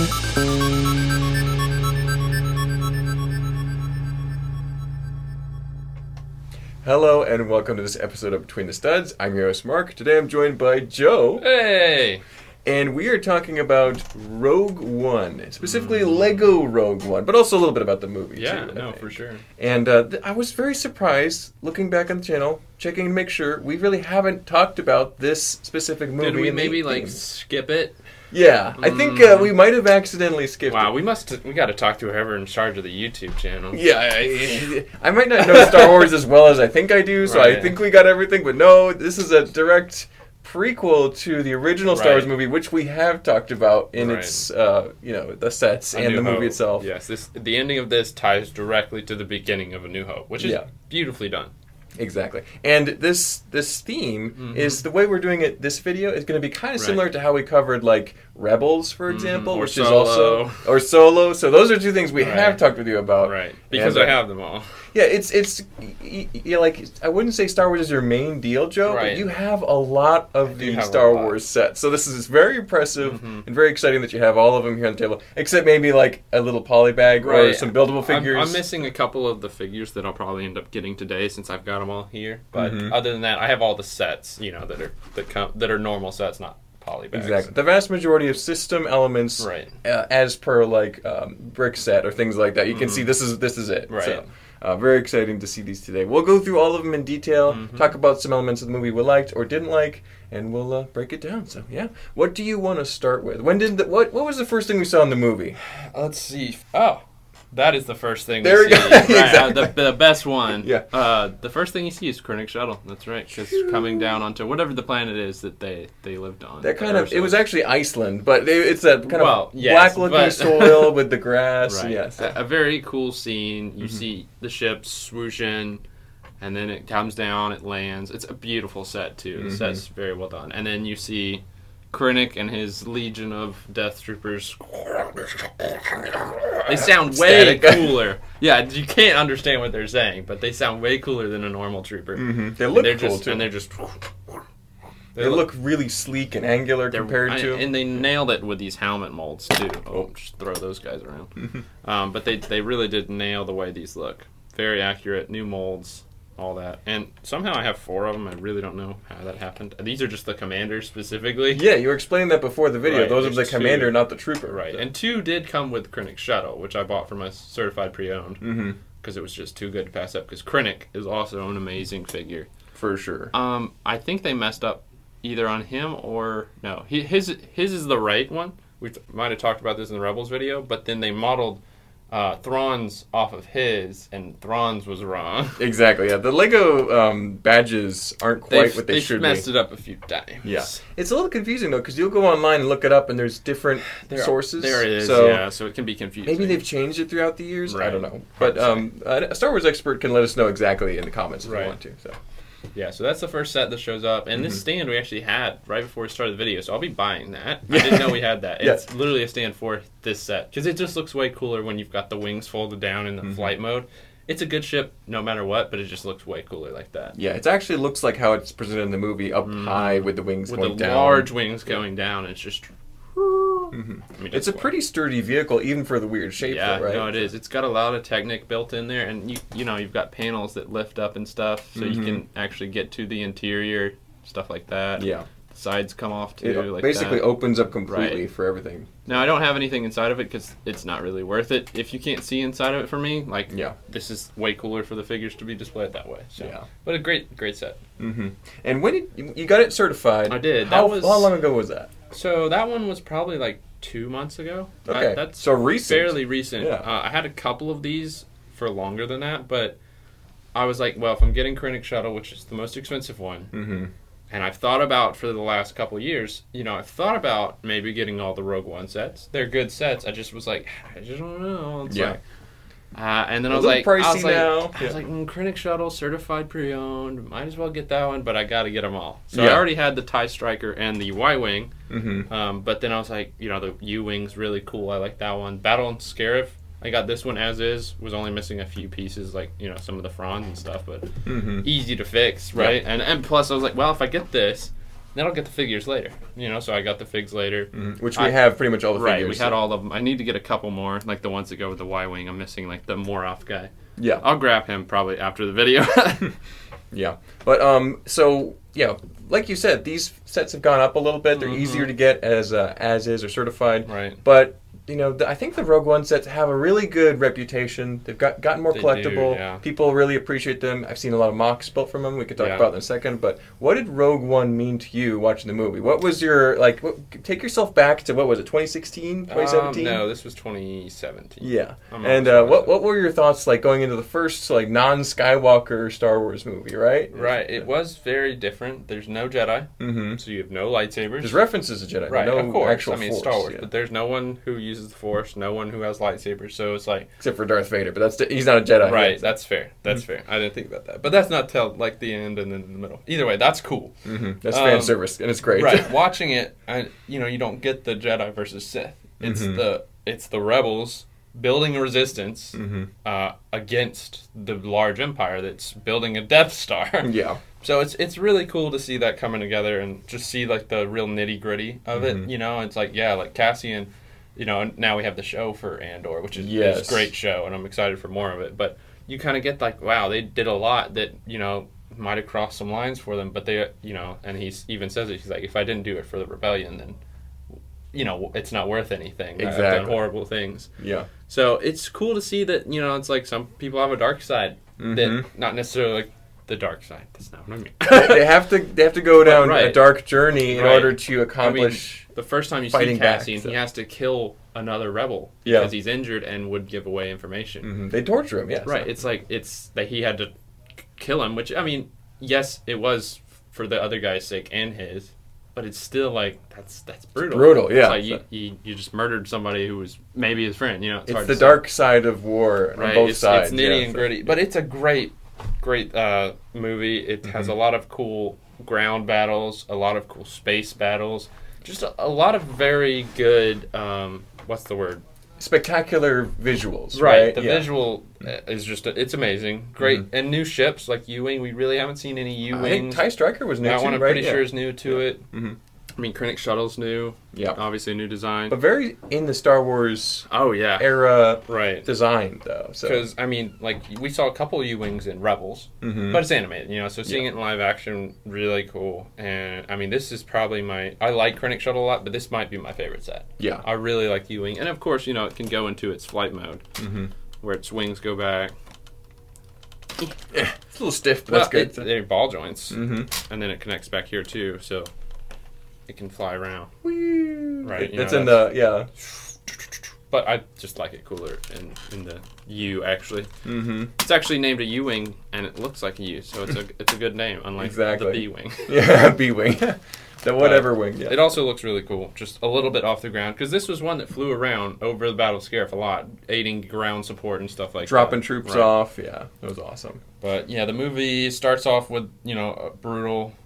Hello and welcome to this episode of Between the Studs. I'm your host Mark. Today I'm joined by Joe. Hey! And we are talking about Rogue One, specifically Lego Rogue One, but also a little bit about the movie Yeah, too. no, for sure. And I was very surprised, looking back on the channel, checking to make sure, we really haven't talked about this specific movie. Did we in maybe 18. skip it? Yeah, I think we might have accidentally skipped it. Wow, we got to talk to whoever in charge of the YouTube channel. Yeah, I might not know Star Wars as well as I think I do, so Right. I think we got everything, but no, this is a direct prequel to the original Star Wars Right. movie, which we have talked about in Right. its, the sets A and New the movie Hope. itself. Yes, the ending of this ties directly to the beginning of A New Hope, which is Yeah. beautifully done. Exactly. And this theme is the way we're doing it. This video is going to be kind of Right. similar to how we covered like Rebels, for example, Or which Solo. is also or Solo. So those are two things we Right. have talked with you about. Right. Because And, I have them all. Yeah, it's like I wouldn't say Star Wars is your main deal, Joe, but Right. you have a lot of do the have a Star lot. Wars sets. So this is very impressive and very exciting that you have all of them here on the table, except maybe like a little poly bag or Right. some buildable figures. I'm missing a couple of the figures that I'll probably end up getting today since I've got them all here. But other than that, I have all the sets, that are normal sets, not poly bags. Exactly. The vast majority of system elements, Right. As per like brick set or things like that, you can see this is it. Right. So, very exciting to see these today. We'll go through all of them in detail, talk about some elements of the movie we liked or didn't like, and we'll break it down. So yeah, what do you want to start with? What was the first thing we saw in the movie? Let's see. Oh, that is the first thing There we we go. see. Right, Exactly. the best one. Yeah. The first thing you see is Krennic Shuttle. That's right. Because coming down onto whatever the planet is that they lived on. That kind of, it was actually Iceland, but it's that kind of yes, black-looking but- soil with the grass. Right. Yes. A very cool scene. You see the ship swoosh in, and then it comes down, it lands. It's a beautiful set, too. The set's very well done. And then you see Krennic and his legion of Death Troopers. They sound way Static. cooler. Yeah, you can't understand what they're saying, but they sound way cooler than a normal trooper. They look they're cool, just, too. And they're just... They look really sleek and angular compared to... And they nailed it with these helmet molds, too. Oh, just throw those guys around. But they really did nail the way these look. Very accurate, new molds, all that. And somehow I have 4 of them. I really don't know how that happened. These are just the commanders specifically. Yeah, you were explaining that before the video. Right, Those are the there's commander, 2. not the trooper. Right. So. And 2 did come with Krennic Shuttle, which I bought for my certified pre-owned. Because it was just too good to pass up. Because Krennic is also an amazing figure. For sure. I think they messed up either on him or... No. His is the right one. We might have talked about this in the Rebels video. But then they modeled Thrawn's off of his, and Thrawn's was wrong. Exactly, yeah. The Lego badges aren't quite what they should be. They've messed it up a few times. Yeah. It's a little confusing, though, because you'll go online and look it up, and there's different sources. There it is, so yeah, so it can be confusing. Maybe they've changed it throughout the years. I Right. don't know. But a Star Wars expert can let us know exactly in the comments if you Right. want to. So. Yeah, so that's the first set that shows up. And this stand we actually had right before we started the video, so I'll be buying that. I didn't know we had that. It's literally a stand for this set. Because it just looks way cooler when you've got the wings folded down in the flight mode. It's a good ship no matter what, but it just looks way cooler like that. Yeah, it actually looks like how it's presented in the movie, up high with the wings With going the down. large wings going down, it's just... I mean, It's a pretty sturdy vehicle, even for the weird shape, Yeah, though, right? no, it is. It's got a lot of Technic built in there, and you've got panels that lift up and stuff, so you can actually get to the interior, stuff like that. Yeah. The sides come off too, It like basically that. opens up completely Right. for everything. Now I don't have anything inside of it because it's not really worth it. If you can't see inside of it for me, this is way cooler for the figures to be displayed that way. So, Yeah. but a great set. And when you got it certified? I did. How long ago was that? So that one was probably like 2 months ago. Okay, That's so recent. fairly recent. Yeah. I had a couple of these for longer than that, but I was like, well, if I'm getting Krennic Shuttle, which is the most expensive one, and I've thought about for the last couple of years, I've thought about maybe getting all the Rogue One sets. They're good sets. I just was like, I just don't know. It's like, and then I was like, pricey now. I was like, Krennic Shuttle, certified pre-owned. Might as well get that one, but I got to get them all. So Yeah. I already had the TIE Striker and the Y-Wing, but then I was like, the U-Wing's really cool. I like that one. Battle and Scarif, I got this one as is. Was only missing a few pieces, like some of the fronds and stuff, but easy to fix, right? Yeah. And plus, I was like, well, if I get this, then I'll get the figures later. So I got the figs later. Which we have pretty much all the right, figures. We had all of them. I need to get a couple more, like the ones that go with the Y-Wing. I'm missing like the Moroff guy. Yeah. I'll grab him probably after the video. Yeah. But, so, yeah, like you said, these sets have gone up a little bit. They're easier to get as is or certified. Right. But, I think the Rogue One sets have a really good reputation. They've gotten more collectible. Do, yeah. People really appreciate them. I've seen a lot of mocks built from them. We could talk about them in a second. But what did Rogue One mean to you watching the movie? What was your, take yourself back to, what was it, 2016, 2017? No, this was 2017. Yeah. And what were your thoughts, going into the first, non-Skywalker Star Wars movie, right? Right. It was very different. There's no Jedi, so you have no lightsabers. There's references to Jedi. Right, no of course. Actual Force, Star Wars, but there's no one who uses the Force, no one who has lightsabers, so it's like... Except for Darth Vader, but he's not a Jedi. Right, yet. that's fair. That's fair. I didn't think about that. But that's not till, the end and then in the middle. Either way, that's cool. That's fan service, and it's great. Right, watching it, you don't get the Jedi versus Sith. It's the rebels building a resistance against the large empire that's building a Death Star. Yeah. So it's really cool to see that coming together and just see the real nitty gritty of it. It's Cassian. Now we have the show for Andor, which is a great show, and I'm excited for more of it. But you kind of get wow, they did a lot that might have crossed some lines for them, but they and he even says it. He's like, if I didn't do it for the rebellion, then it's not worth anything. Exactly. I've done horrible things. Yeah. So it's cool to see that it's some people have a dark side that not necessarily the dark side. That's not what I mean. they have to go down a dark journey in order to accomplish. The first time you see Cassian, he has to kill another rebel because he's injured and would give away information. They torture him. Yes. Right. It's that he had to kill him. Which yes, it was for the other guy's sake and his, but it's still that's brutal. It's brutal. Yeah. It's you just murdered somebody who was maybe his friend. It's the dark side of war on both sides. It's nitty and gritty, but it's a great movie. It has a lot of cool ground battles, a lot of cool space battles, just a lot of very good. What's the word? Spectacular visuals. Right. The visual is it's amazing. Great and new ships like U-wing. We really haven't seen any U-wings. I think TIE Striker was new that too. one I'm pretty sure is new to it. Mm-hmm. Krennic Shuttle's new. Yeah. Obviously a new design. But very in the Star Wars era design, though. Because, we saw a couple of U-Wings in Rebels, but it's animated, so seeing it in live action, really cool. And, this is probably I like Krennic Shuttle a lot, but this might be my favorite set. Yeah. I really like U-Wing. And, of course, it can go into its flight mode, where its wings go back. Yeah, it's a little stiff, but that's good. They're ball joints, and then it connects back here, too, so... It can fly around. Whee! Right. It's in the, But I just like it cooler in the U, actually. It's actually named a U-Wing, and it looks like a U, so it's a good name, unlike the B-Wing. Yeah, B-Wing. The whatever wing, yeah. It also looks really cool, just a little bit off the ground, because this was one that flew around over the Battle of Scarif a lot, aiding ground support and stuff like Dropping troops off, yeah. It was awesome. But, the movie starts off with, a brutal...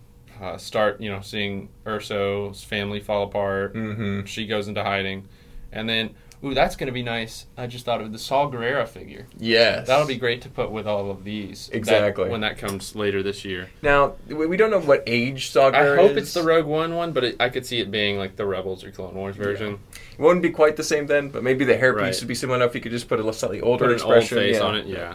seeing Urso's family fall apart. She goes into hiding. And then, that's going to be nice. I just thought of the Saw Gerrera figure. Yes. That'll be great to put with all of these. Exactly. When that comes later this year. Now, we don't know what age Saw Gerrera is. I hope it's the Rogue One, but I could see it being like the Rebels or Clone Wars version. Yeah. It wouldn't be quite the same then, but maybe the hairpiece would be similar enough. You could just put a slightly older expression. Old face on it, yeah.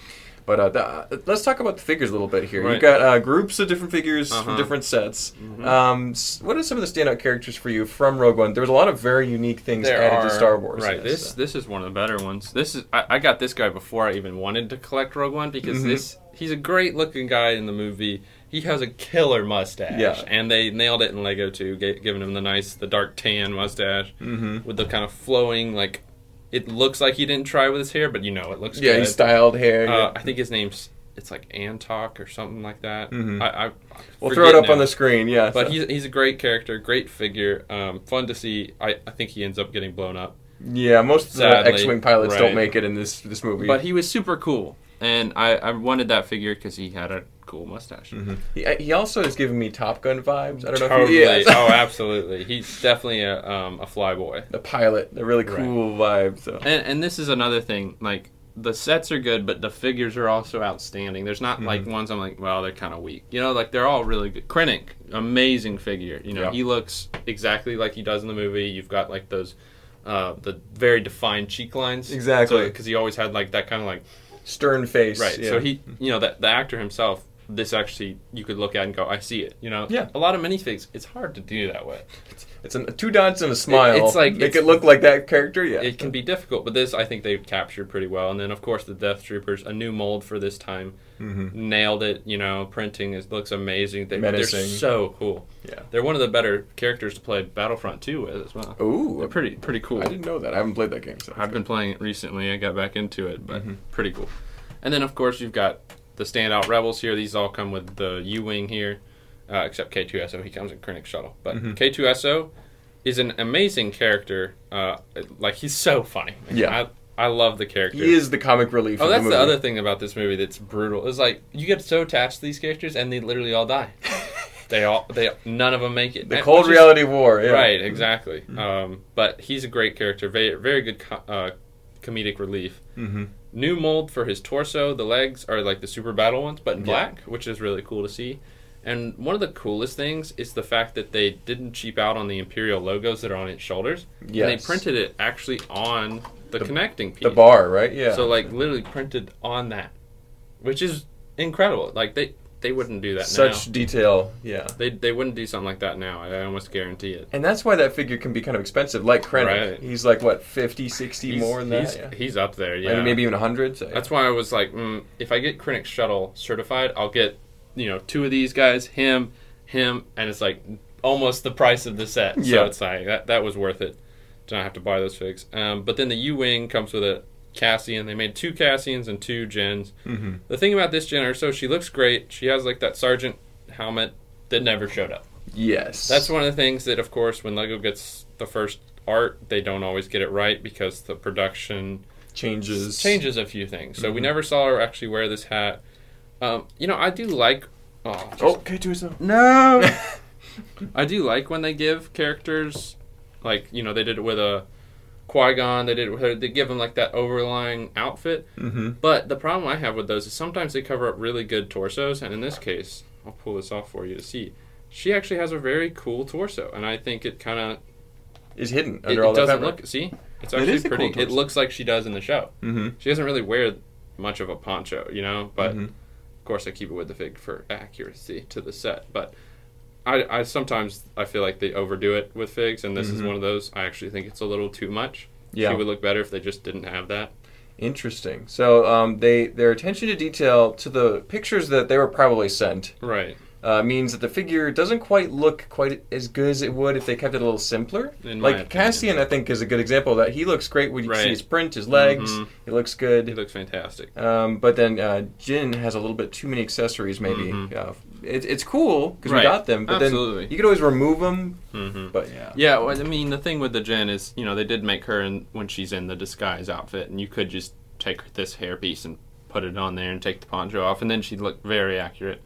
But let's talk about the figures a little bit here. Right. You've got groups of different figures from different sets. What are some of the standout characters for you from Rogue One? There was a lot of very unique things added to Star Wars. Right. This is one of the better ones. I got this guy before I even wanted to collect Rogue One because he's a great looking guy in the movie. He has a killer mustache, and they nailed it in Lego too, giving him the dark tan mustache with the kind of flowing It looks like he didn't try with his hair, but it looks good. Yeah, he styled hair. I think his name's Antok or something like that. We'll throw it up on the screen, yeah. But he's a great character, great figure, fun to see. I think he ends up getting blown up. Yeah, most of the X-Wing pilots don't make it in this movie. But he was super cool, and I wanted that figure because he had a cool mustache. He also is giving me Top Gun vibes. I don't know totally. if he is. Oh, absolutely. He's definitely a flyboy. The pilot, the really cool vibe. So. And this is another thing, the sets are good, but the figures are also outstanding. There's not like ones I'm like, well, they're kind of weak. You know, like they're all really good. Krennic, amazing figure. You know, he looks exactly like he does in the movie. You've got like those, the very defined cheek lines. Exactly. Because he always had like that kind of like stern face. Right. Yeah. So he, you know, the actor himself. This actually, you could look at and go, I see it. You know, yeah. A lot of minifigs, it's hard to do that way. It's two dots and a smile. It's like make it look like that character. Yeah, it can be difficult, but this I think they've captured pretty well. And then of course the Death Troopers, a new mold for this time, nailed it. You know, printing looks amazing. They're so cool. Yeah, they're one of the better characters to play Battlefront 2 with as well. Ooh, they're pretty cool. I didn't know that. I haven't played that game. So I've been playing it recently. I got back into it, but pretty cool. And then of course you've got the standout rebels here. These all come with the U-Wing here, except K2SO. He comes in Krennic Shuttle. But K2SO is an amazing character. Like, he's so funny. Yeah. I love the character. He is the comic relief of that's the movie. The other thing about this movie that's brutal. It's like, you get so attached to these characters, and they literally all die. None of them make it. The cold reality of war, yeah. Right, exactly. But he's a great character. Very, very good comedic relief. New mold for his torso. The legs are like the super battle ones, but in black, which is really cool to see. And one of the coolest things is the fact that they didn't cheap out on the Imperial logos that are on its shoulders. Yes. And they printed it actually on the connecting piece. The bar, right? Yeah. So like literally printed on that, which is incredible. Like they wouldn't do that now. Such detail, yeah. They wouldn't do something like that now. I almost guarantee it. And that's why that figure can be kind of expensive, like Krennic. Right. He's like, what, 50, 60 more than that? Yeah. He's up there, yeah. Maybe even 100. So, yeah. That's why I was like, if I get Krennic Shuttle certified, I'll get, two of these guys, him, and it's like almost the price of the set. So it's like, that was worth it to not have to buy those figs. But then the U-Wing comes with a Cassian. They made 2 Cassians and 2 Jins. The thing about this Jin, so she looks great. She has like that sergeant helmet that never showed up. Yes. That's one of the things that, of course, when LEGO gets the first art, they don't always get it right because the production changes a few things. So we never saw her actually wear this hat. I do like... K2SO. No! I do like when they give characters, like, they did it with a Qui-Gon, they did it with her, they give them like that overlying outfit. But the problem I have with those is sometimes they cover up really good torsos, and in this case, I'll pull this off for you to see. She actually has a very cool torso, and I think it kind of is hidden under all that fabric. See, it's actually pretty. Cool it looks like she does in the show. She doesn't really wear much of a poncho, but of course I keep it with the fig for accuracy to the set. But I sometimes I feel like they overdo it with figs, and this is one of those. I actually think it's a little too much. Yeah. She would look better if they just didn't have that. Interesting. So their attention to detail to the pictures that they were probably sent means that the figure doesn't quite look quite as good as it would if they kept it a little simpler. Like Cassian, I think, is a good example of that. He looks great when you see his print, his legs. He looks good. He looks fantastic. But then Jin has a little bit too many accessories, maybe. It's cool because we got them, but then you could always remove them. But yeah. Well, I mean, the thing with the Jin is, they did make her when she's in the disguise outfit, and you could just take this hairpiece and put it on there and take the poncho off, and then she'd look very accurate.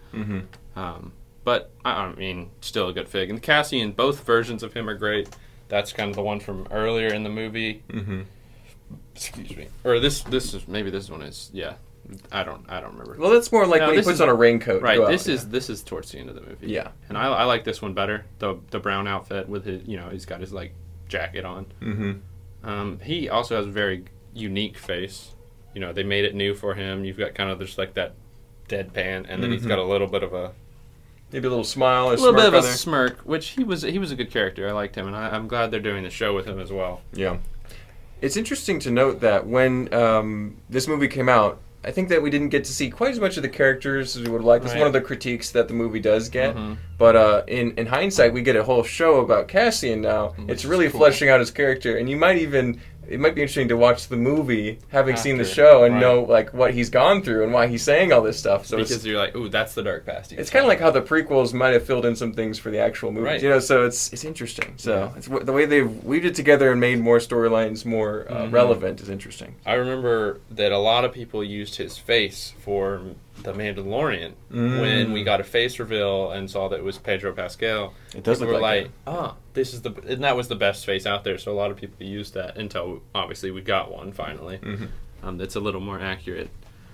But I mean, still a good fig. And Cassian, both versions of him are great. That's kind of the one from earlier in the movie. Excuse me. Or this one is I don't remember. Well, that's more like when he puts on a raincoat. Right. This is towards the end of the movie. Yeah. And I like this one better. The brown outfit with his he's got his like jacket on. He also has a very unique face. They made it new for him. You've got kind of just like that deadpan, and then he's got a little bit of maybe a little smile, or a little bit of a smirk, which he was a good character. I liked him, and I'm glad they're doing the show with him as well. Yeah. It's interesting to note that when this movie came out, I think that we didn't get to see quite as much of the characters as we would like. That's one of the critiques that the movie does get. But in hindsight, we get a whole show about Cassian now. It's really fleshing out his character, and it might be interesting to watch the movie, having seen the show, and know like what he's gone through and why he's saying all this stuff. So because you're like, ooh, that's the dark past. It's kind of like how the prequels might have filled in some things for the actual movie. So it's interesting. So it's the way they've weaved it together and made more storylines more relevant is interesting. I remember that a lot of people used his face for The Mandalorian when we got a face reveal and saw that it was Pedro Pascal. It does look like this is and that was the best face out there. So a lot of people used that until obviously we got one finally. That's a little more accurate.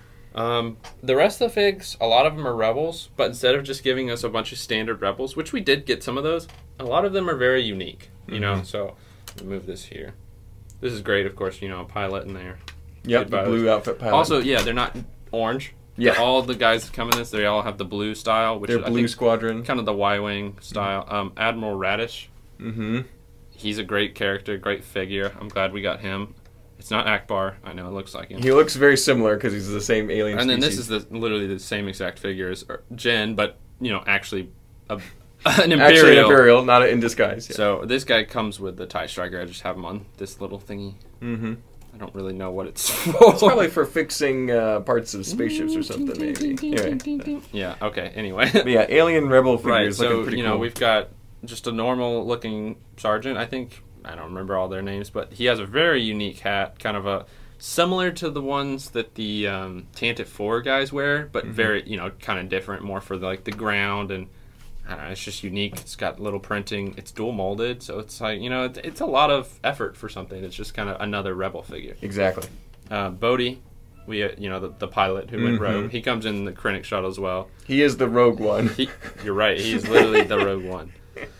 The rest of the figs, a lot of them are Rebels, but instead of just giving us a bunch of standard Rebels, which we did get some of those, a lot of them are very unique, you know, so let me move this here. This is great, of course, you know, a pilot in there. Yep, the blue outfit pilot. Also, yeah, they're not orange. Yeah. All the guys that come in this, they all have the blue style, which they're is, blue I think, squadron. kind of the Y-Wing style. Admiral Radish. Mm-hmm. He's a great character, great figure. I'm glad we got him. It's not Akbar. I know it looks like him. He looks very similar because he's the same alien and species. then this is literally the same exact figure as Jen, but, you know, actually an Imperial. Actually an Imperial, not in disguise. Yeah. So this guy comes with the TIE Striker. I just have him on this little thingy. Mm-hmm. I don't really know what it's for. It's probably for fixing parts of spaceships or something, maybe. Anyway. Yeah, okay, anyway. But yeah, alien rebel figures Right, looking so, pretty you cool. know, we've got just a normal-looking sergeant. I don't remember all their names, but he has a very unique hat, kind of a similar to the ones that the Tantive 4 guys wear, but very, you know, kind of different, more for like the ground, and I don't know, it's just unique. It's got little printing. It's dual molded, so it's like, you know, it's a lot of effort for something. It's just kind of another rebel figure. Exactly. Bodhi, you know, the pilot who went rogue, he comes in the Krennic shuttle as well. He is the Rogue One. You're right. He's literally the Rogue One.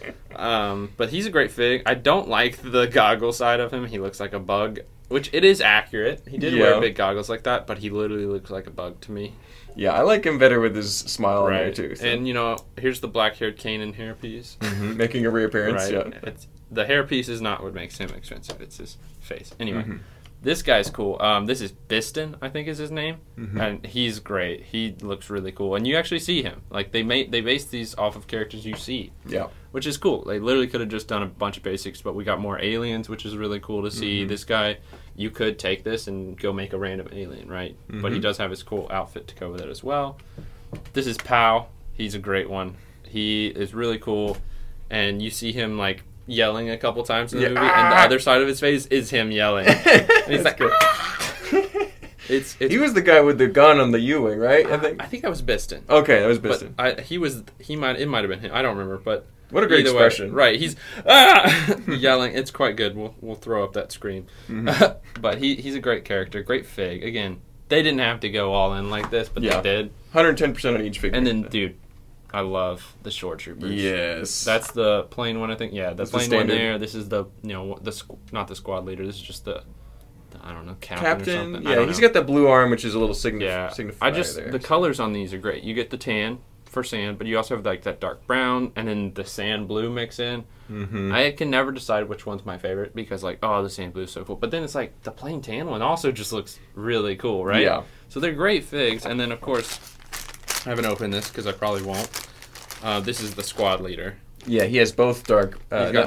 But he's a great fig. I don't like the goggle side of him. He looks like a bug, which it is accurate. He did wear big goggles like that, but he literally looks like a bug to me. Yeah, I like him better with his smile on there too. So. And you know, here's the black-haired Kanan hairpiece, making a reappearance. Right. Yeah. The hairpiece is not what makes him expensive. It's his face. Anyway. This guy's cool. This is Biston, I think is his name, and he's great. He looks really cool, and you actually see him. Like they based these off of characters you see, which is cool. They literally could have just done a bunch of basics, but we got more aliens, which is really cool to see. This guy, you could take this and go make a random alien, right? But he does have his cool outfit to go with it as well. This is Pow. He's a great one. He is really cool, and you see him like yelling a couple times in the movie, and the other side of his face is him yelling. And he's like, it's he was the guy with the gun on the U-wing, right? I think that was Biston. Okay, that was Biston. But it might have been him. I don't remember, but what a great expression. Right, he's yelling. It's quite good. We'll throw up that scream. But he's a great character, great fig. Again, they didn't have to go all in like this, but they did. 110% on each figure. And then, dude, I love the Shore Troopers. Yes. That's the plain one, I think. Yeah, that's the plain one there. This is the, you know, not the squad leader. This is just the I don't know, captain or something. Yeah, he's got that blue arm, which is a little signifier there. The colors on these are great. You get the tan for sand, but you also have like that dark brown and then the sand blue mix in. I can never decide which one's my favorite because like, oh, the sand blue is so cool. But then it's like the plain tan one also just looks really cool, right? Yeah. So they're great figs. And then, of course, I haven't opened this because I probably won't. This is the squad leader. Yeah, he has both dark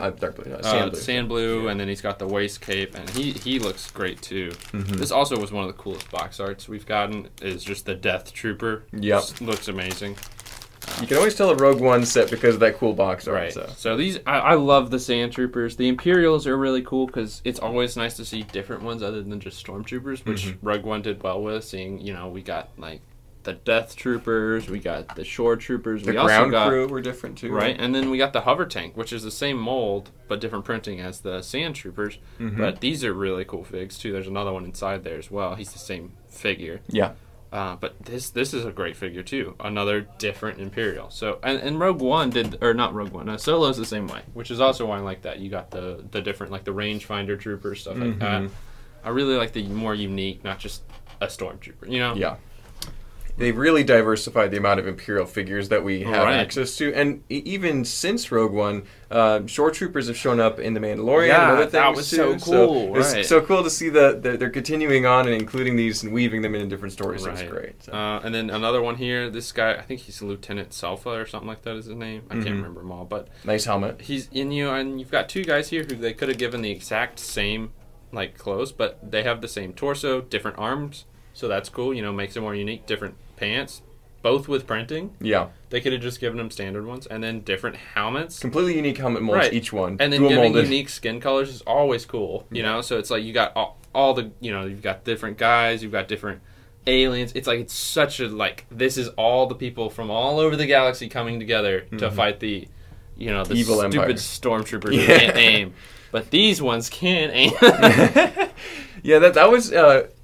blue, sand blue, and then he's got the waist cape, and he looks great too. This also was one of the coolest box arts we've gotten. Is just the Death Trooper. Yep, looks amazing. You can always tell a Rogue One set because of that cool box art. Right. So these, I love the Sand Troopers. The Imperials are really cool because it's always nice to see different ones other than just Stormtroopers, which Rogue One did well with. Seeing, you know, we got like the Death Troopers, we got the Shore Troopers. The ground crew were different too. Right, and then we got the Hover Tank, which is the same mold, but different printing as the Sand Troopers. But these are really cool figs too. There's another one inside there as well. He's the same figure. Yeah. But this is a great figure too. Another different Imperial. So and Rogue One not Rogue One. Solo's the same way, which is also why I like that. You got the different, like the rangefinder trooper stuff like that. I really like the more unique, not just a stormtrooper. You know? Yeah. They've really diversified the amount of Imperial figures that we have access to. And even since Rogue One, Shore Troopers have shown up in The Mandalorian and other things that was too. so cool. It's so cool to see that they're continuing on and including these and weaving them into different stories. Right. It's great. So. And then another one here, this guy, I think he's Lieutenant Salfa or something like that is his name. I can't remember them all. But nice helmet. He's in you, and you've got two guys here who they could have given the exact same like clothes, but they have the same torso, different arms. So that's cool, you know, makes it more unique. Different pants, both with printing. Yeah. They could have just given them standard ones, and then different helmets. Completely unique helmet molds, each one. And then giving unique skin colors is always cool, you know? So it's like you got all the, you know, you've got different guys, you've got different aliens. It's like, it's such a, like, this is all the people from all over the galaxy coming together to fight the, you know, the evil stupid empire. Stormtroopers who can't aim. But these ones can aim. Yeah, that was...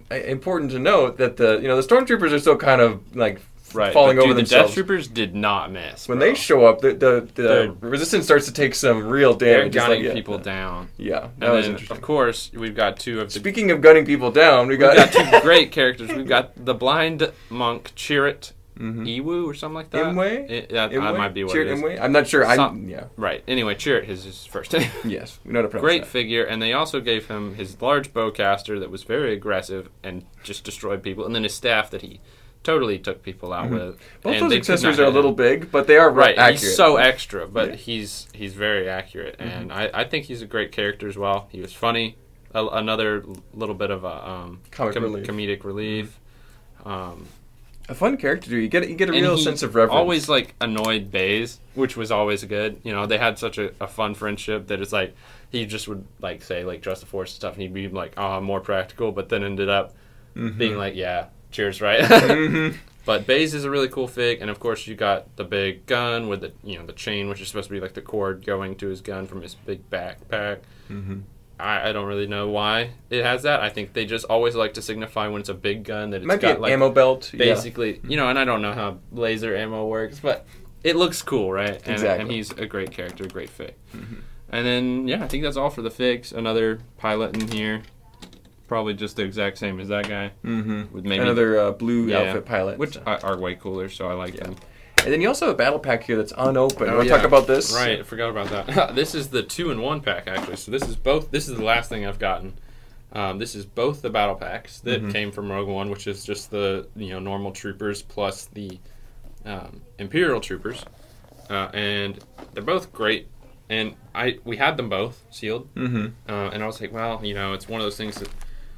important to note that the stormtroopers are still kind of like right. falling over the themselves. Death Troopers did not miss. When they show up, the Resistance starts to take some real damage. They're gunning people down. Yeah, that was interesting. Of course, we've got two of the... Speaking of gunning people down, we've got two great characters. We've got the blind monk, Chirrut Iwu or something like that. Imwe? That might be what Chirrut it is. Imwe? I'm not sure. Right. Anyway, Chirrut is his first name. Yes, we know how to pronounce Great that. figure, and they also gave him his large bowcaster that was very aggressive and just destroyed people, and then his staff that he totally took people out with. Both and those they accessories could are not a little big, but they are right. accurate. He's so extra, but he's very accurate, and I think he's a great character as well. He was funny, another little bit of a comedic relief. A fun character. You get a real sense of reverence. Always like annoyed Baze, which was always good. They had such a fun friendship that it's like he just would like say like trust the Force and stuff, and he'd be like, "Oh, I'm more practical," but then ended up being like, "Yeah, cheers, right?" But Baze is a really cool fig, and of course you got the big gun with the the chain, which is supposed to be like the cord going to his gun from his big backpack. I don't really know why it has that. I think they just always like to signify when it's a big gun that it's might got be an like ammo belt, basically. And I don't know how laser ammo works, but it looks cool, right? And he's a great character, a great fig. And then I think that's all for the figs. Another pilot in here, probably just the exact same as that guy. With maybe another blue outfit pilot, which are way cooler, so I like them. And then you also have a battle pack here that's unopened. Want to talk about this? Right, I forgot about that. This is the 2-in-1 pack, actually. So this is both. This is the last thing I've gotten. This is both the battle packs that came from Rogue One, which is just the normal troopers plus the Imperial troopers, and they're both great. And we had them both sealed, and I was like, well, it's one of those things that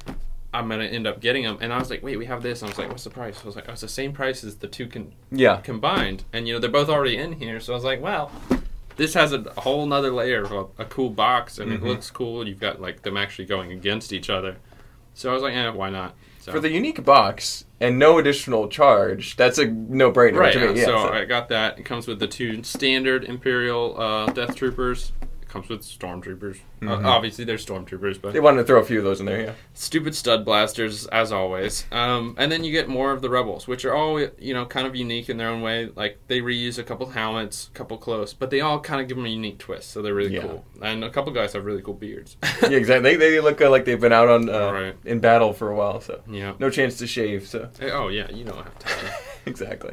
I'm going to end up getting them. And I was like, wait, we have this. And I was like, what's the price? I was like, oh, it's the same price as the two combined. And, they're both already in here. So I was like, well, this has a whole nother layer of a cool box. And it looks cool. You've got, like, them actually going against each other. So I was like, why not? So. For the unique box and no additional charge, that's a no-brainer right, to me. So I got that. It comes with the two standard Imperial Death Troopers. Comes with stormtroopers. Obviously, they're stormtroopers, but they wanted to throw a few of those in there. Yeah, stupid stud blasters as always. And then you get more of the rebels, which are all kind of unique in their own way. Like they reuse a couple helmets, a couple clothes, but they all kind of give them a unique twist. So they're really cool. And a couple guys have really cool beards. Yeah, exactly. They look like they've been out on in battle for a while. So no chance to shave. So oh yeah, you don't have to. Exactly.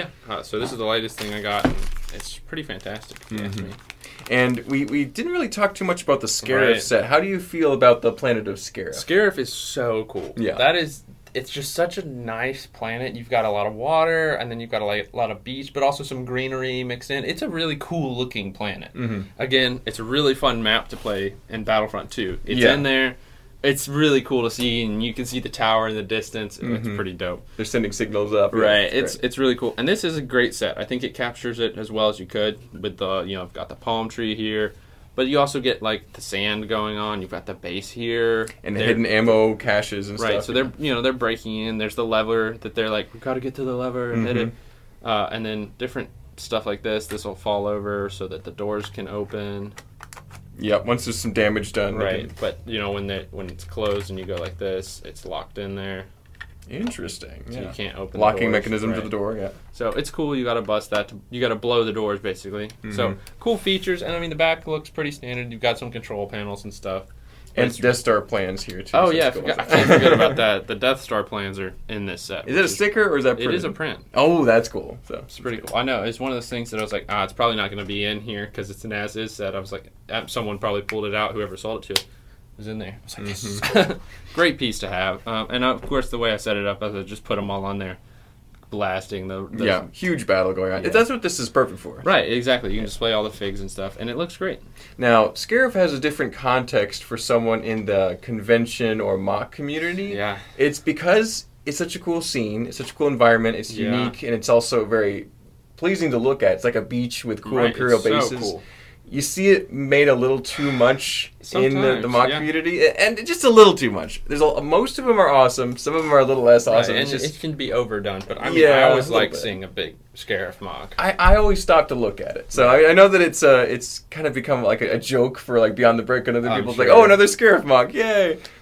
So this is the latest thing I got. And it's pretty fantastic. If you ask me. And we didn't really talk too much about the Scarif set. How do you feel about the planet of Scarif? Scarif is so cool. Yeah. It's just such a nice planet. You've got a lot of water, and then you've got a lot of beach, but also some greenery mixed in. It's a really cool looking planet. Again, it's a really fun map to play in Battlefront 2. It's in there. It's really cool to see, and you can see the tower in the distance. It's pretty dope. They're sending signals up. Right. It's really cool. And this is a great set. I think it captures it as well as you could with the, I've got the palm tree here. But you also get, like, the sand going on. You've got the base here. And the hidden ammo caches and stuff. Right, so they're breaking in. There's the lever that they're like, we've got to get to the lever and hit it. And then different stuff like this. This will fall over so that the doors can open. Yep, once there's some damage done. Right, but when it's closed and you go like this, it's locked in there. Interesting. So you can't open locking the mechanism to the door. Yeah. So it's cool. You got to bust that. You got to blow the doors basically. So cool features, and the back looks pretty standard. You've got some control panels and stuff. And Death Star plans here too. Oh yeah, I can't forget about that. The Death Star plans are in this set. Is it a sticker or is that printed? It is a print. Oh, that's cool. So it's pretty cool. I know. It's one of those things that I was like, it's probably not going to be in here because it's an as-is set. I was like, someone probably pulled it out. Whoever sold it to it was in there. I was like, yes. Great piece to have. And of course, the way I set it up, I just put them all on there. Blasting the huge battle going on. That's what this is perfect for. Right, exactly. You can display all the figs and stuff, and it looks great. Now, Scarif has a different context for someone in the convention or mock community. Yeah. It's because it's such a cool scene, it's such a cool environment, it's unique, and it's also very pleasing to look at. It's like a beach with cool Imperial bases. So cool. You see it made a little too much in the mock community, and just a little too much. Most of them are awesome. Some of them are a little less awesome. And it can be overdone, but I always like seeing a big Scarif mock. I always stop to look at it. So I know that it's kind of become like a joke for like Beyond the Brick and other people. It's like, oh, another Scarif mock, yay!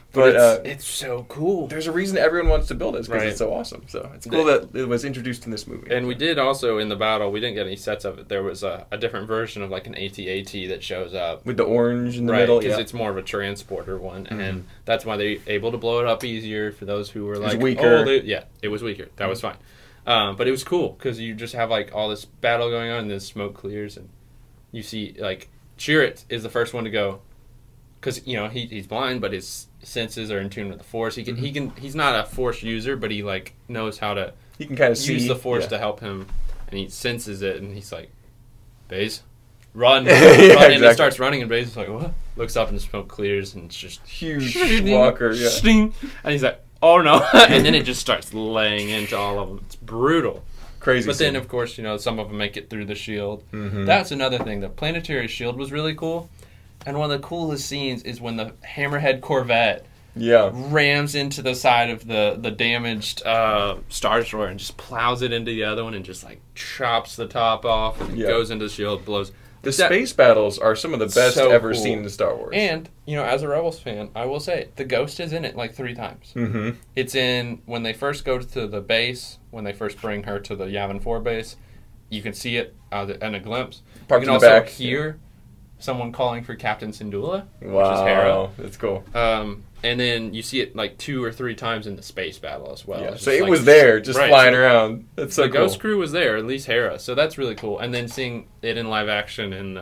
But it's so cool. There's a reason everyone wants to build it because it's so awesome. So it's cool that it was introduced in this movie. And we did also in the battle. We didn't get any sets of it. There was a different version of like an AT-AT that shows up with the orange in the middle. Because it's more of a transporter one, and that's why they're able to blow it up easier for those who were like, weaker. It was weaker. That was fine. But it was cool because you just have like all this battle going on, and then smoke clears, and you see like Chirrut is the first one to go. Because he's blind, but his senses are in tune with the Force. He's not a Force user, but he like knows how to. He can kind of use the Force to help him, and he senses it, and he's like, "Baze, run!" Exactly. And he starts running, and Baze is like, "What?" Looks up, and the smoke clears, and it's just huge walker. Yeah. And he's like, "Oh no!" And then it just starts laying into all of them. It's brutal. Crazy. But then, of course, some of them make it through the shield. That's another thing. The planetary shield was really cool. And one of the coolest scenes is when the Hammerhead Corvette rams into the side of the damaged Star Destroyer and just plows it into the other one and just like chops the top off and goes into the shield, blows. The space battles are some of the best ever seen in Star Wars. And, as a Rebels fan, I will say, the Ghost is in it like 3 times. It's in when they first go to the base, when they first bring her to the Yavin 4 base. You can see it in a glimpse. Parked you can also hear someone calling for Captain Syndulla, which is Hera. That's cool. And then you see it like 2 or 3 times in the space battle as well. Yeah. So it was there, just flying around. That's so cool. The Ghost crew was there, at least Hera. So that's really cool. And then seeing it in live action in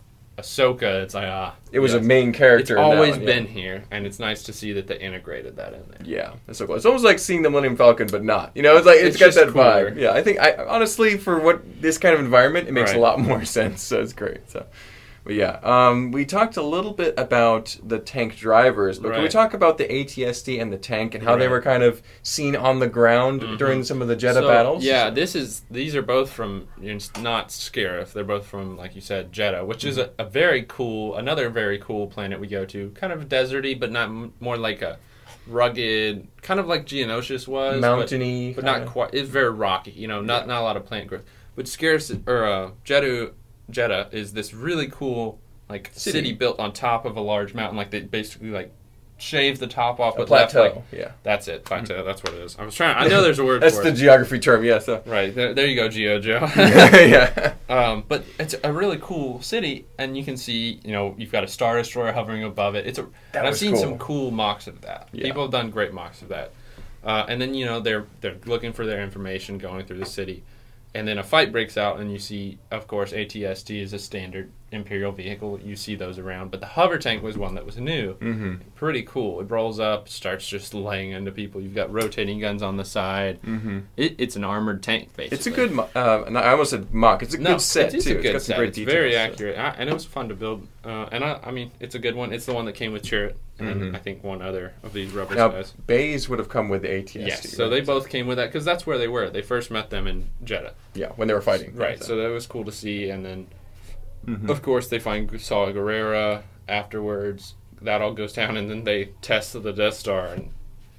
Ahsoka, it's like, it was a main character. It's always been here, and it's nice to see that they integrated that in there. Yeah, that's so cool. It's almost like seeing the Millennium Falcon, but not. It's like it's got that cooler vibe. Yeah, I think honestly for what this kind of environment, it makes a lot more sense. So it's great. So. But yeah, we talked a little bit about the tank drivers, but can we talk about the AT-ST and the tank and how they were kind of seen on the ground during some of the Jedha battles? Yeah, these are both from not Scarif. They're both from, like you said, Jedha, which is another very cool planet we go to. Kind of deserty, but not more like a rugged, kind of like Geonosis was, mountainy, but not quite. It's very rocky. Not a lot of plant growth. But Scarif or Jedha is this really cool city built on top of a large mountain. Like they basically shaved the top off, but plateau. Left that's it, plateau. That's what it is. I know there's a word. That's for the it. geography term. Yeah. So right there you go, Joe. Yeah. But it's a really cool city, and you can see you've got a Star Destroyer hovering above it. I've seen some cool mocks of that. Yeah. People have done great mocks of that. And then they're looking for their information going through the city. And then a fight breaks out, and you see, of course, AT-ST is a standard Imperial vehicle. You see those around. But the hover tank was one that was new. Pretty cool. It rolls up, starts just laying into people. You've got rotating guns on the side. It's an armored tank, basically. It's a good, I almost said mock. It's a good set, too. It's a good got set. Great it's details, very accurate. And it was fun to build. I mean, it's a good one. It's the one that came with Chirrut. And I think one other of these Rebels guys. Baze would have come with the AT-ST. Yes, so they both came with that, because that's where they were. They first met them in Jedha. Yeah, when they were fighting. Right, so that was cool to see. And then, of course, they find Saw Gerrera afterwards. That all goes down, and then they test the Death Star, and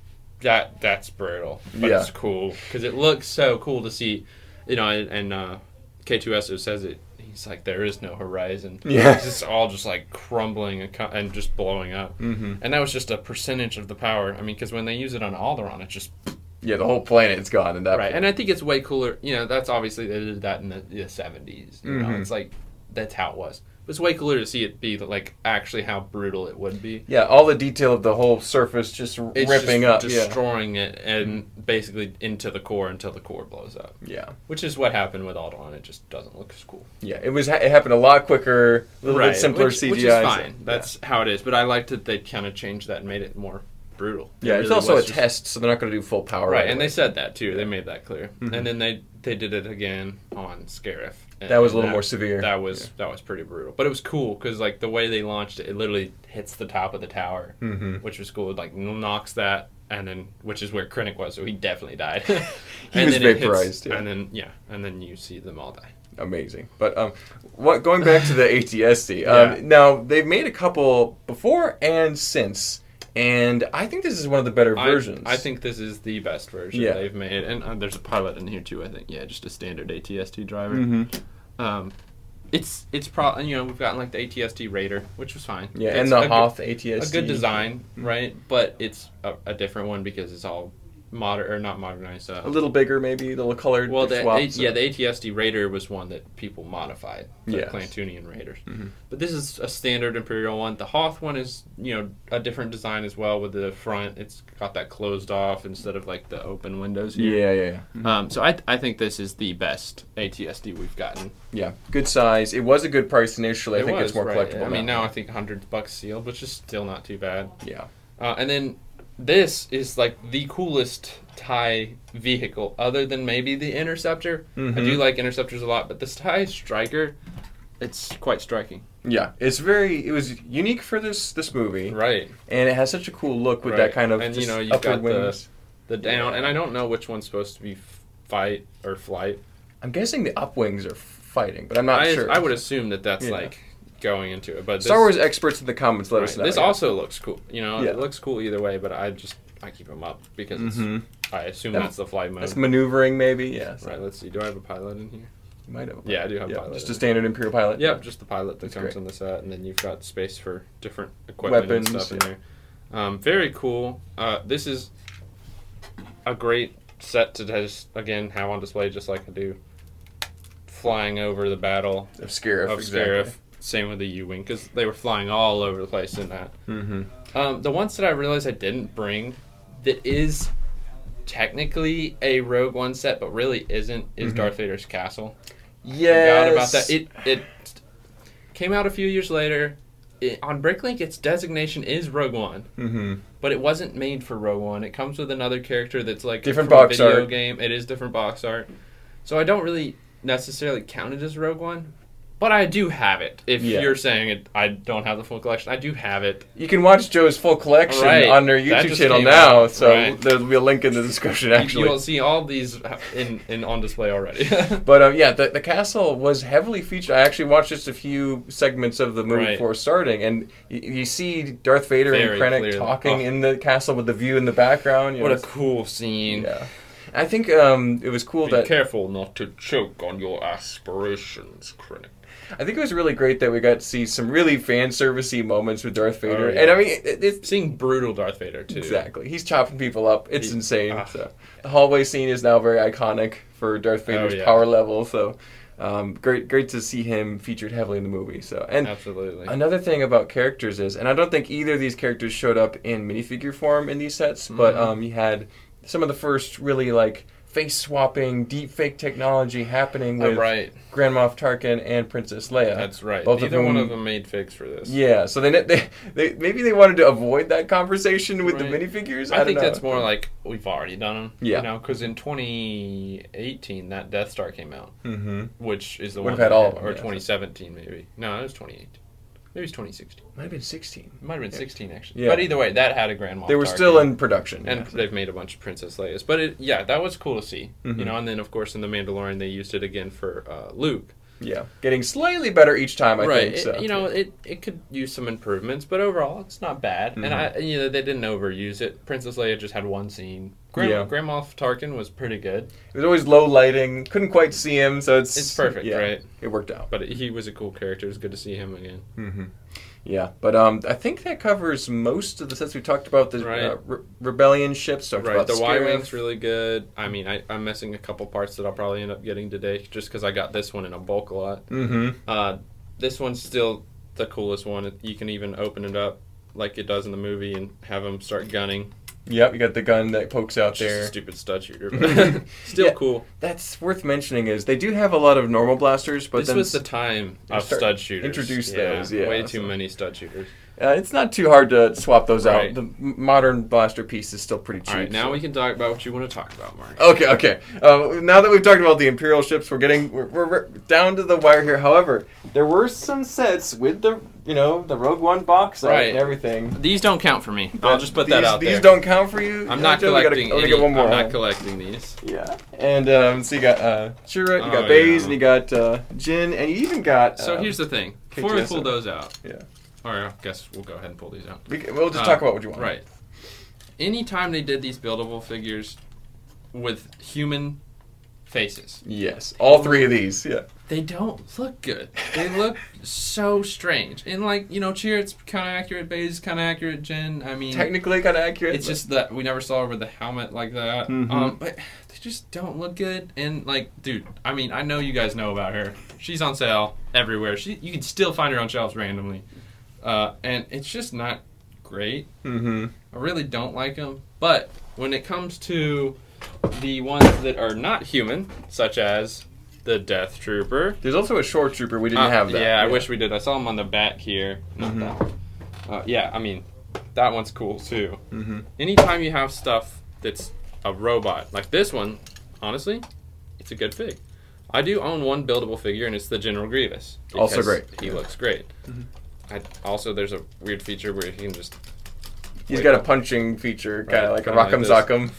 that's brutal. But it's cool, because it looks so cool to see. And K2SO says it. He's like, there is no horizon. Yeah. It's just all just crumbling and just blowing up. And that was just a percentage of the power. I mean, because when they use it on Alderaan, it just... Yeah, the whole planet's gone in that Right, and I think it's way cooler. That's obviously, they did that in the 70s. It's like, that's how it was. It's way cooler to see it be actually how brutal it would be. Yeah, all the detail of the whole surface just ripping up. Destroying it and basically into the core until the core blows up. Yeah. Which is what happened with Alderaan. It just doesn't look as cool. Yeah, it happened a lot quicker, a little bit simpler CGI. Which is fine. That's how it is. But I liked that they kind of changed that and made it more brutal. Yeah, it's also a test, so they're not going to do full power. Right, and they said that too. They made that clear. And then they did it again on Scarif. That was a little more severe. That was pretty brutal, but it was cool because the way they launched it, it literally hits the top of the tower, which was cool. It knocks that, and then which is where Krennic was, so he definitely died. He was vaporized, and then you see them all die. Amazing, but going back to the AT-ST, now they've made a couple before and since. And I think this is one of the better versions. I think this is the best version they've made. And there's a pilot in here, too, I think. Yeah, just a standard AT-ST driver. it's probably, you know, we've gotten like the ATST Raider, which was fine. Yeah, It's and the a Hoth good, ATST. a good design, right? But it's a different one because it's all modern, or not modernized. A little bigger, maybe, a little colored. Well, swaps, the ATST Raider was one that people modified, the Yes. Clantunian Raiders. Mhm. But this is a standard Imperial one. The Hoth one is, you know, a different design as well with the front. It's got that closed off instead of like the open windows here. Yeah. So I think this is the best ATSD we've gotten. Yeah, good size. It was a good price initially. I think it's more right. collectible. I mean, now I think $100 sealed, which is still not too bad. Yeah. And then this is like the coolest TIE vehicle, other than maybe the Interceptor. Mhm. I do like Interceptors a lot, but this TIE Striker, it's quite striking. Yeah, it was unique for this movie, Right. and it has such a cool look with that kind of and just you know you've upward got wings. the down, Yeah. and I don't know which one's supposed to be fight or flight. I'm guessing the up wings are fighting, but I'm not sure. I would assume that that's Yeah. like going into it, but Star Wars experts in the comments let us know. This yeah. also looks cool. You know, Yeah. it looks cool either way, but I keep them up because Mhm. I assume Yeah. that's the flight mode. That's maneuvering, maybe. Yeah. So Right. Let's see. Do I have a pilot in here? you might have. A Yeah, I do have a pilot. Just a standard Imperial pilot. Yep, just the pilot that That's comes great. in the set, and then you've got space for different equipment Weapons, and stuff yeah. in there. Very cool. This is a great set to just, again, have on display just like I do. Flying over the battle Of Scarif. of Scarif. Same with the U-Wing, because they were flying all over the place in that. Mm-hmm. The ones that I realized I didn't bring that is technically a Rogue One set, but really isn't, is Darth Vader's castle. Yes. Forgot about that. It came out a few years later. On Bricklink, its designation is Rogue One, Mm-hmm. but it wasn't made for Rogue One. It comes with another character that's like Different from a box video art. game. It is different box art, so I don't really necessarily count it as Rogue One. But I do have it. If Yeah. you're saying it, I don't have the full collection. I do have it. You can watch Joe's full collection Right. on their That YouTube just channel came now, out. so Right. there'll be a link in the description. Actually, You will see all these in on display already. But yeah, the castle was heavily featured. I actually watched just a few segments of the movie Right. before starting, and you see Darth Vader Very and Krennic clearly. talking Oh. in the castle with the view in the background. You What know, a cool scene. yeah. I think it was cool Be that careful not to choke on your aspirations, Krennic. I think it was really great that we got to see some really fan servicey moments with Darth Vader, Oh, yeah. and I mean it's Seeing brutal Darth Vader too. exactly he's chopping people up. It's insane. Ah. So the hallway scene is now very iconic for Darth Vader's yeah. power level. So great to see him featured heavily in the movie. So and Absolutely. another thing about characters is, and I don't think either of these characters showed up in minifigure form in these sets, but you had some of the first really like face swapping, deep fake technology happening with right. Grand Moff Tarkin and Princess Leia. That's right. Both Neither of one whom- of them made figs for this. Yeah, so they maybe they wanted to avoid that conversation with Right. the minifigures. I don't think know. that's more like we've already done them. Yeah. You know, because in 2018 that Death Star came out, Mm-hmm. which is the Would one have had that all had- of them, or yeah. 2017 maybe. No, it was 2018. Maybe it's 2016. Might have been 16. It might have been 16 actually. Yeah. But either way, that had a Grand Moff They were Tarkin. still in production. And yeah. they've made a bunch of Princess Leia's. But that was cool to see. Mhm. You know, and then of course in The Mandalorian they used it again for Luke. Yeah, getting slightly better each time. I Right. think so. It could use some improvements, but overall it's not bad. Mhm. And they didn't overuse it. Princess Leia just had one scene. Grand Moff Tarkin was pretty good. It was always low lighting. Couldn't quite see him, so it's perfect, yeah, right? It worked out. But he was a cool character. It was good to see him again. Mm-hmm. Yeah, but I think that covers most of the sets we talked about. The Right. Rebellion ships. Talked Right, about the Scarif. Y-Wing's really good. I mean, I'm missing a couple parts that I'll probably end up getting today just because I got this one in a bulk lot. Mm-hmm. This one's still the coolest one. You can even open it up like it does in the movie and have them start gunning. Yep, you got the gun that pokes out Just a there. stupid stud shooter, but still Yeah. cool. That's worth mentioning is they do have a lot of normal blasters, but This then was the time of start- stud shooters. introduce those, yeah, way too so- many stud shooters. it's not too hard to swap those Right. out. The modern blaster piece is still pretty cheap. All right, now so- we can talk about what you want to talk about, Mark. Okay. Now that we've talked about the Imperial ships, we're down to the wire here. However, there were some sets with the Rogue One box art Right. and everything. These don't count for me. I'll just put that out there. These don't count for you. I'm not Joe? We collecting gotta any. get one more. I'm huh? not collecting these. Yeah. And so you got Chirrut, you got Oh, Baze, yeah. and you got Jin, and you even got. So here's the thing. Before we KTSO. pull those out, Yeah. or I guess we'll go ahead and pull these out. We'll just talk about what you want. Right. Anytime they did these buildable figures with human faces. Yes, all three of these. Yeah. They don't look good. They look so strange. And like, Cheer, it's kind of accurate. Baze, kind of accurate. Jen, I mean, technically kind of accurate. It's just that we never saw her with the helmet like that. Mm-hmm. But they just don't look good. And like, dude, I mean, I know you guys know about her. She's on sale everywhere. You can still find her on shelves randomly, and it's just not great. Mm-hmm. I really don't like them. But when it comes to the ones that are not human, such as the Death Trooper. There's also a Shore Trooper. We didn't have that. Yeah, I wish we did. I saw him on the back here. Not that. Yeah, I mean, that one's cool too. Mm-hmm. Anytime you have stuff that's a robot, like this one, honestly, it's a good fig. I do own one buildable figure, and it's the General Grievous. Also great. He looks great. Mm-hmm. There's a weird feature where he can just... He's got a punching feature, kind of like a Rock'em Sock'em.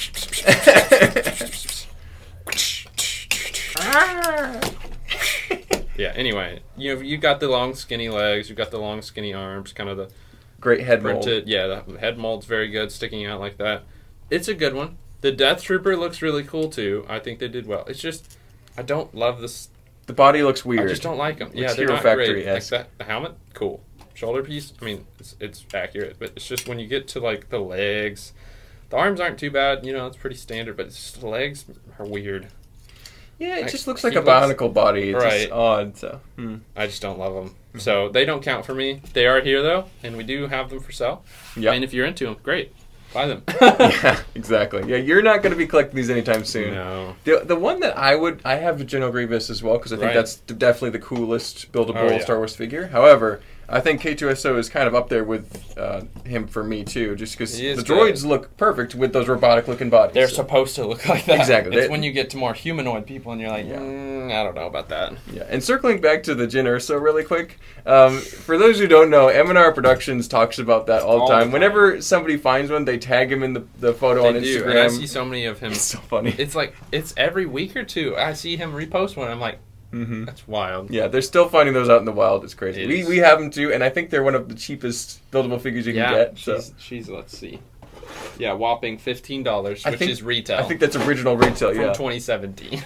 Yeah, anyway, you've got the long skinny legs, you've got the long skinny arms, kind of the great head mold. Yeah, the head mold's very good, sticking out like that. It's a good one. The Death Trooper looks really cool too. I think they did well. It's just I don't love this. The body looks weird. I just don't like them. Yeah, it's they're Hero not Factory, great. yes. Like that, the helmet, cool. Shoulder piece, I mean, it's accurate, but it's just when you get to like the legs, the arms aren't too bad. It's pretty standard, but it's just the legs are weird. Yeah, it just looks like a bionicle body. It's just odd. So I just don't love them. So they don't count for me. They are here though, and we do have them for sale. Yeah. And if you're into them, great. Buy them. Yeah, exactly. Yeah, you're not going to be collecting these anytime soon. No. The one that I have a General Grievous as well, because I think that's definitely the coolest buildable Star Wars figure. However, I think K2SO is kind of up there with him for me too, just because the droids look perfect with those robotic-looking bodies. They're supposed to look like that. Exactly. It's when you get to more humanoid people and you're like, I don't know about that. Yeah, and circling back to the Jyn Erso really quick, for those who don't know, M&R Productions talks about that all the time. Whenever somebody finds one, they tag him in the photo on Instagram. And I see so many of him. It's so funny. It's like, it's every week or two. I see him repost one. I'm like, that's wild. Yeah, they're still finding those out in the wild. It's crazy. We have them too, and I think they're one of the cheapest buildable figures you can get. She's let's see. Yeah, whopping $15, which is retail. I think that's original retail, from 2017.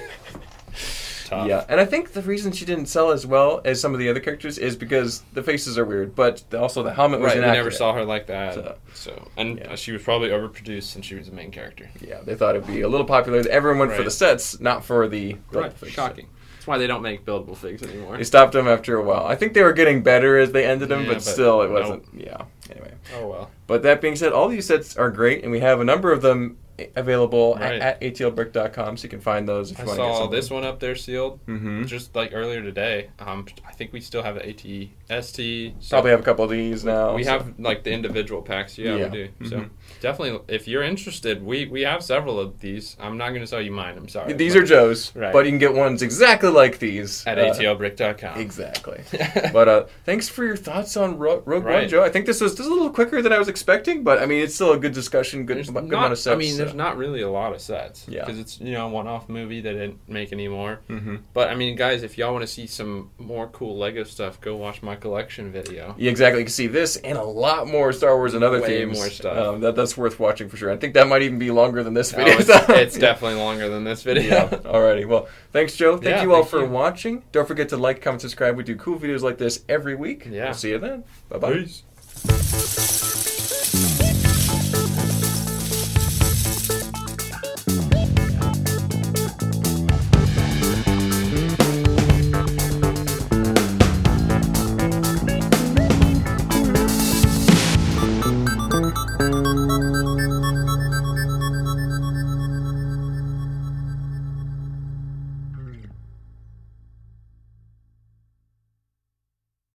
Tough. Yeah, and I think the reason she didn't sell as well as some of the other characters is because the faces are weird, but also the helmet was inaccurate. We never saw her like that. She was probably overproduced since she was the main character. Yeah, they thought it'd be a little popular. Everyone went for the sets, not for the figs. Shocking. That's why they don't make buildable figs anymore. They stopped them after a while. I think they were getting better as they ended them, but still, it wasn't. Yeah. Anyway. Oh well. But that being said, all these sets are great, and we have a number of them available at atlbrick.com, so you can find those if you want to get I saw something. this one up there sealed just like earlier today. I think we still have the AT-ST. So probably have a couple of these now. We have like the individual packs. Yeah, we do. So definitely, if you're interested, we have several of these. I'm not going to sell you mine. I'm sorry. These are Joe's, but you can get ones exactly like these at atlbrick.com. Exactly. But thanks for your thoughts on Rogue One, Joe. I think this was a little quicker than I was expecting, but I mean, it's still a good discussion. Good amount of sets. I mean, there's not really a lot of sets because it's a one-off movie they didn't make anymore. But I mean, guys, if y'all want to see some more cool Lego stuff, go watch my collection video. Yeah, exactly. You can see this and a lot more Star Wars and other themes. More stuff. That's worth watching for sure. I think that might even be longer than this video. It's definitely longer than this video. Yeah. Alrighty. Well, thanks, Joe. Thank you all for watching. Don't forget to like, comment, subscribe. We do cool videos like this every week. Yeah. We'll see you then. Bye-bye. Peace.